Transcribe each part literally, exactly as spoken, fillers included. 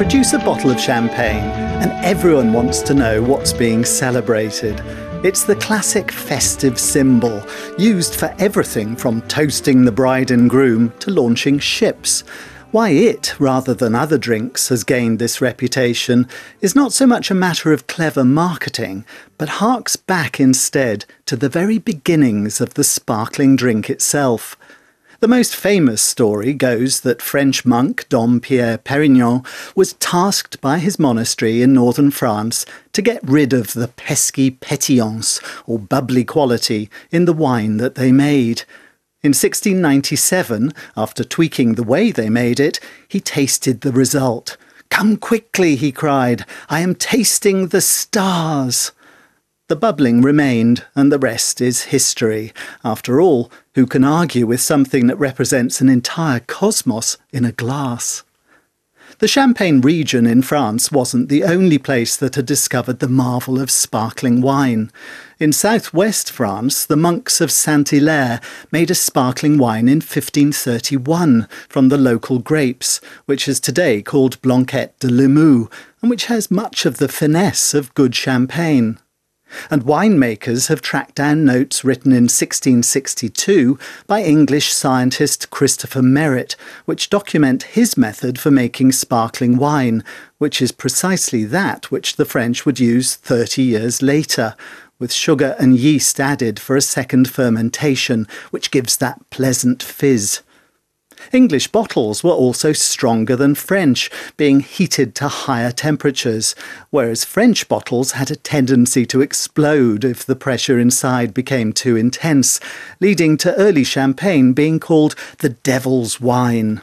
produce a bottle of champagne, and everyone wants to know what's being celebrated. It's the classic festive symbol, used for everything from toasting the bride and groom to launching ships. Why it, rather than other drinks, has gained this reputation is not so much a matter of clever marketing, but harks back instead to the very beginnings of the sparkling drink itself. The most famous story goes that French monk Dom Pierre Perignon was tasked by his monastery in northern France to get rid of the pesky pétillance, or bubbly quality, in the wine that they made. In sixteen ninety-seven, after tweaking the way they made it, he tasted the result. "Come quickly," he cried, "I am tasting the stars." The bubbling remained, and the rest is history. After all, who can argue with something that represents an entire cosmos in a glass? The Champagne region in France wasn't the only place that had discovered the marvel of sparkling wine. In southwest France, the monks of Saint-Hilaire made a sparkling wine in fifteen thirty-one from the local grapes, which is today called Blanquette de Limoux, and which has much of the finesse of good champagne. And winemakers have tracked down notes written in sixteen sixty-two by English scientist Christopher Merritt, which document his method for making sparkling wine, which is precisely that which the French would use thirty years later, with sugar and yeast added for a second fermentation, which gives that pleasant fizz. English bottles were also stronger than French, being heated to higher temperatures, whereas French bottles had a tendency to explode if the pressure inside became too intense, leading to early champagne being called the devil's wine.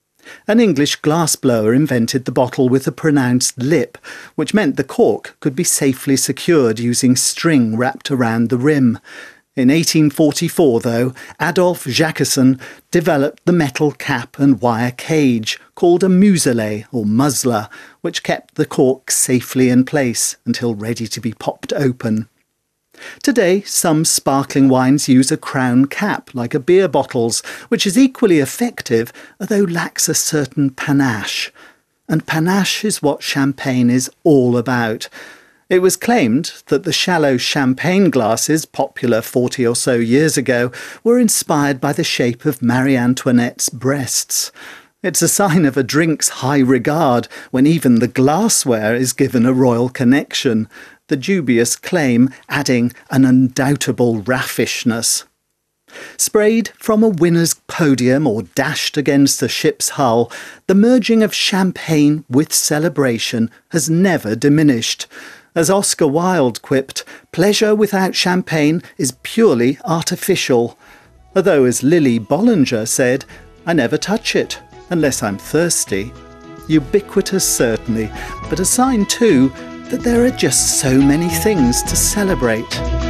An English glassblower invented the bottle with a pronounced lip, which meant the cork could be safely secured using string wrapped around the rim. In eighteen forty-four, though, Adolphe Jacquesson developed the metal cap and wire cage, called a muselet or muzzler, which kept the cork safely in place until ready to be popped open. Today, some sparkling wines use a crown cap, like a beer bottle's, which is equally effective, although lacks a certain panache. And panache is what champagne is all about. It was claimed that the shallow champagne glasses, popular forty or so years ago, were inspired by the shape of Marie Antoinette's breasts. It's a sign of a drink's high regard when even the glassware is given a royal connection, the dubious claim adding an undoubtable raffishness. Sprayed from a winner's podium or dashed against a ship's hull, the merging of champagne with celebration has never diminished. As Oscar Wilde quipped, pleasure without champagne is purely artificial. Although, as Lily Bollinger said, I never touch it, unless I'm thirsty. Ubiquitous certainly, but a sign too that there are just so many things to celebrate.